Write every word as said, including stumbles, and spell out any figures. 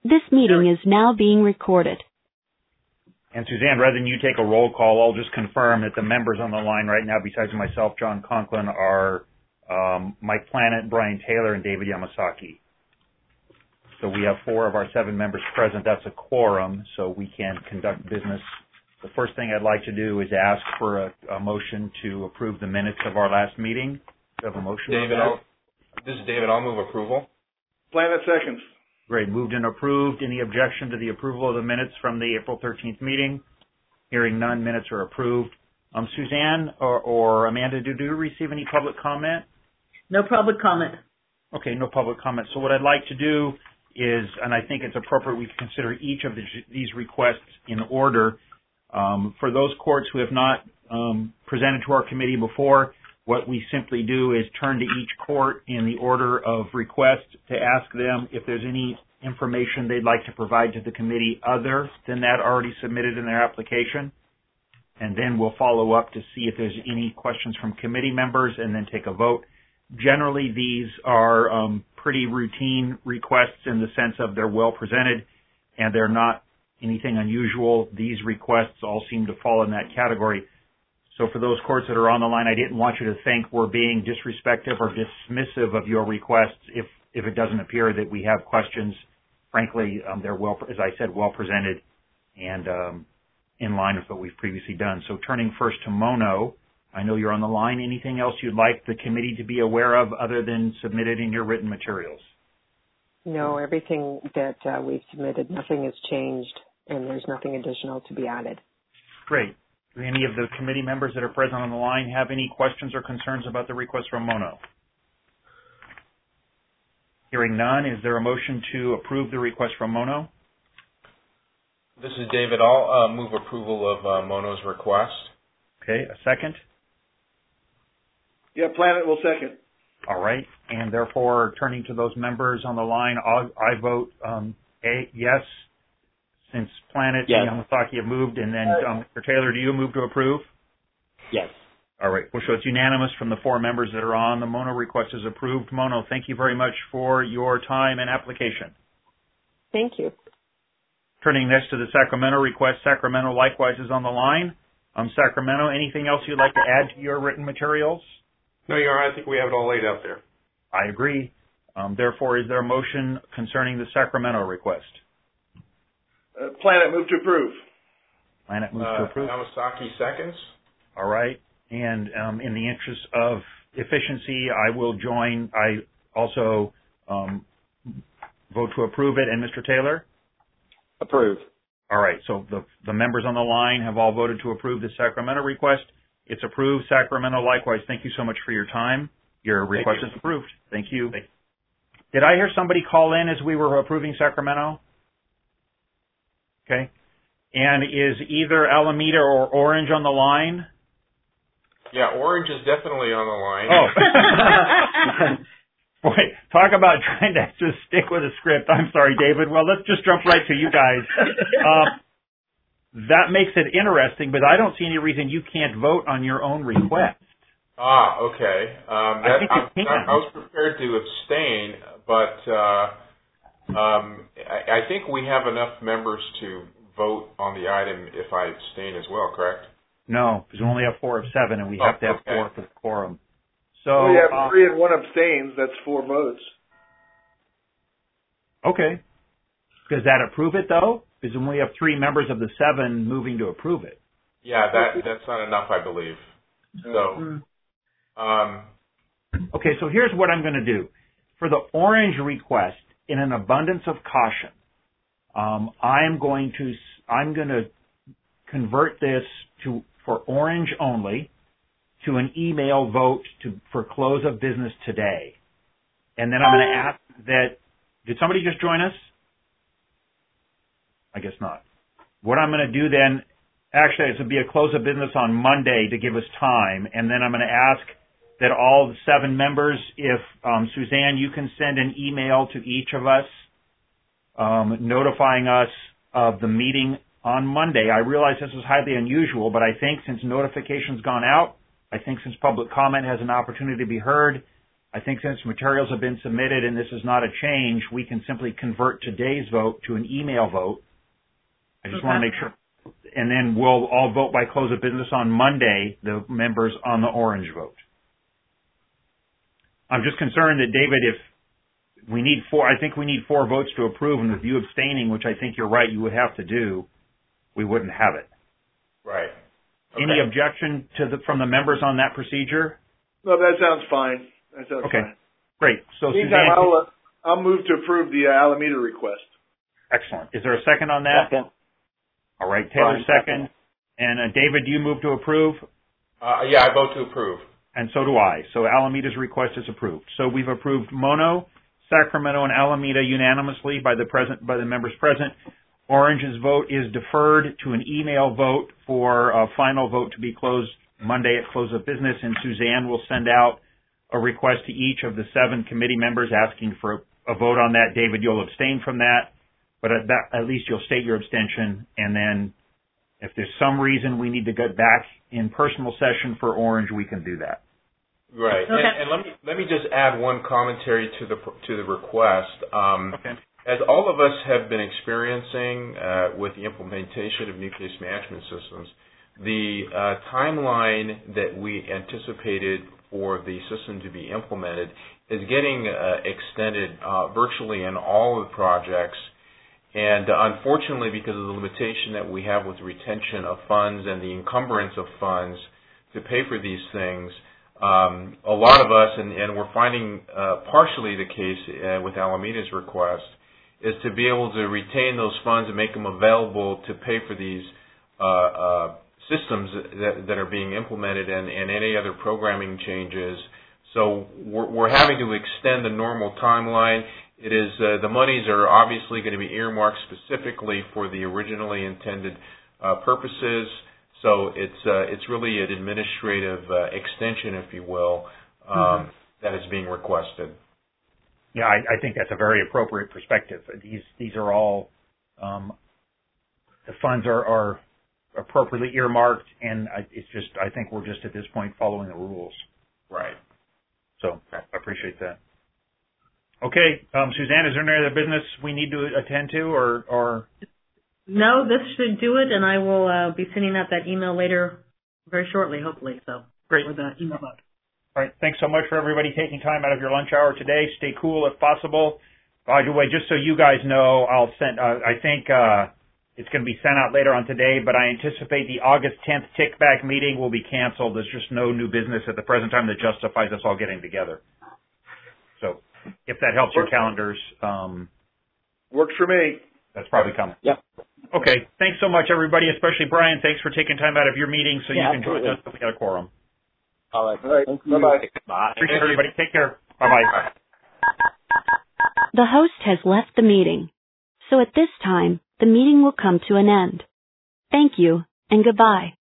This meeting is now being recorded. And Suzanne, rather than you take a roll call, I'll just confirm that the members on the line right now, besides myself, John Conklin, are um, Mike Planet, Brian Taylor, and David Yamasaki. So we have four of our seven members present. That's a quorum, so we can conduct business. The first thing I'd like to do is ask for a, a motion to approve the minutes of our last meeting. Do you have a motion? David, I'll, this is David. I'll move approval. Planet seconds. Great. Moved and approved. Any objection to the approval of the minutes from the April thirteenth meeting? Hearing none, minutes are approved. Um, Suzanne or, or Amanda, did you receive any public comment? No public comment. Okay, no public comment. So what I'd like to do is, and I think it's appropriate we consider each of the, these requests in order. Um, for those courts who have not um, presented to our committee before, what we simply do is turn to each court in the order of request to ask them if there's any information they'd like to provide to the committee other than that already submitted in their application. And then we'll follow up to see if there's any questions from committee members and then take a vote. Generally, these are um, pretty routine requests in the sense of they're well presented and they're not anything unusual. These requests all seem to fall in that category. So for those courts that are on the line, I didn't want you to think we're being disrespectful or dismissive of your requests if, if it doesn't appear that we have questions. Frankly, um, they're well, as I said, well presented and um, in line with what we've previously done. So turning first to Mono, I know you're on the line. Anything else you'd like the committee to be aware of other than submitted in your written materials? No, everything that uh, we've submitted, nothing has changed, and there's nothing additional to be added. Great. Do any of the committee members that are present on the line have any questions or concerns about the request from Mono? Hearing none, is there a motion to approve the request from Mono? This is David. I'll uh, move approval of uh, Mono's request. Okay, a second? Yeah, Planet will second. All right, and therefore, turning to those members on the line, I'll, I vote um, a, yes, since Planet yes. and Yamasaki have moved, and then um, Mister Taylor, do you move to approve? Yes. All right, well, so it's unanimous from the four members that are on. The Mono request is approved. Mono, thank you very much for your time and application. Thank you. Turning next to the Sacramento request, Sacramento likewise is on the line. Um, Sacramento, anything else you'd like to add to your written materials? No, Your Honor, I think we have it all laid out there. I agree. Um, therefore, is there a motion concerning the Sacramento request? Uh, Planet move to approve. Planet moves uh, to approve. Yamasaki seconds. All right. And um, in the interest of efficiency, I will join. I also um, vote to approve it. And Mister Taylor? Approve. All right. So the, the members on the line have all voted to approve the Sacramento request. It's approved. Sacramento, likewise, thank you so much for your time. Your request is approved. Thank you. Thank you. Did I hear somebody call in as we were approving Sacramento? Okay. And is either Alameda or Orange on the line? Yeah, Orange is definitely on the line. Oh. Boy, talk about trying to just stick with a script. I'm sorry, David. Well, let's just jump right to you guys. Um, that makes it interesting, but I don't see any reason you can't vote on your own request. Ah, okay. Um, that, I think you I, can. I was prepared to abstain, but uh, um, I, I think we have enough members to vote on the item if I abstain as well, correct? No, because we only have four of seven, and we Oh, have to have okay. four for the quorum. So, Well, you have uh, three and one abstains. That's four votes. okay. Does that approve it, though? Because when we have three members of the seven moving to approve it. Yeah, that that's not enough, I believe. So, um, okay, so here's what I'm going to do. For the Orange request, in an abundance of caution, um, I'm going to I'm going to convert this to for Orange only to an email vote to for close of business today, and then I'm going to ask that. Did somebody just join us? I guess not. What I'm going to do then, actually, it would be a close of business on Monday to give us time, and then I'm going to ask that all the seven members, if um, Suzanne, you can send an email to each of us um, notifying us of the meeting on Monday. I realize this is highly unusual, but I think since notification's gone out, I think since public comment has an opportunity to be heard, I think since materials have been submitted and this is not a change, we can simply convert today's vote to an email vote. I just Okay. want to make sure. And then we'll all vote by close of business on Monday, the members on the orange vote. I'm just concerned that, David, if we need four, I think we need four votes to approve, and with you abstaining, which I think you're right, you would have to do, we wouldn't have it. Right. Okay. Any objection to the, from the members on that procedure? No, that sounds fine. That sounds Okay. fine. Great. So, Meantime, Suzanne, I'll, uh, I'll move to approve the uh, Alameda request. excellent. Is there a second on that? Second. All right. Taylor, Brian, second. And uh, David, do you move to approve? Uh, yeah, I vote to approve. And so do I. So Alameda's request is approved. So we've approved Mono, Sacramento, and Alameda unanimously by the present by the members present. Orange's vote is deferred to an email vote for a final vote to be closed Monday at close of business, and Suzanne will send out a request to each of the seven committee members asking for a vote on that. David, you'll abstain from that, but at, that, at least you'll state your abstention, and then if there's some reason we need to get back in personal session for Orange, we can do that. Right. Okay. And, and let me let me just add one commentary to the to the request. Um, Okay. As all of us have been experiencing uh, with the implementation of new case management systems, the uh, timeline that we anticipated for the system to be implemented is getting uh, extended uh, virtually in all of the projects. And uh, unfortunately, because of the limitation that we have with retention of funds and the encumbrance of funds to pay for these things, um, a lot of us, and, and we're finding uh, partially the case uh, with Alameda's request, is to be able to retain those funds and make them available to pay for these uh, uh, systems that, that are being implemented and, and any other programming changes. So we're, we're having to extend the normal timeline. It is uh, the monies are obviously going to be earmarked specifically for the originally intended uh, purposes. So it's uh, it's really an administrative uh, extension, if you will, um, mm-hmm. that is being requested. Yeah, I, I think that's a very appropriate perspective. These these are all um, the funds are, are appropriately earmarked, and I, it's just I think we're just at this point following the rules. Right. So I appreciate that. Okay, um, Suzanne, is there any other business we need to attend to, or, or? No, this should do it, and I will uh, be sending out that email later, very shortly, hopefully. So great. With the email vote. All right. Thanks so much for everybody taking time out of your lunch hour today. Stay cool if possible. By the way, just so you guys know, I'll send. Uh, I think uh, it's going to be sent out later on today, but I anticipate the August tenth Tickback meeting will be canceled. There's just no new business at the present time that justifies us all getting together. So if that helps your calendars, um, Works for me. that's probably coming. Yep. Okay. Thanks so much, everybody, especially Brian. Thanks for taking time out of your meeting so Yeah, you can join us if we got a quorum. All right. All right. Thank you. Bye-bye. Bye. Appreciate everybody. Take care. Bye-bye. The host has left the meeting. So at this time, the meeting will come to an end. Thank you and goodbye.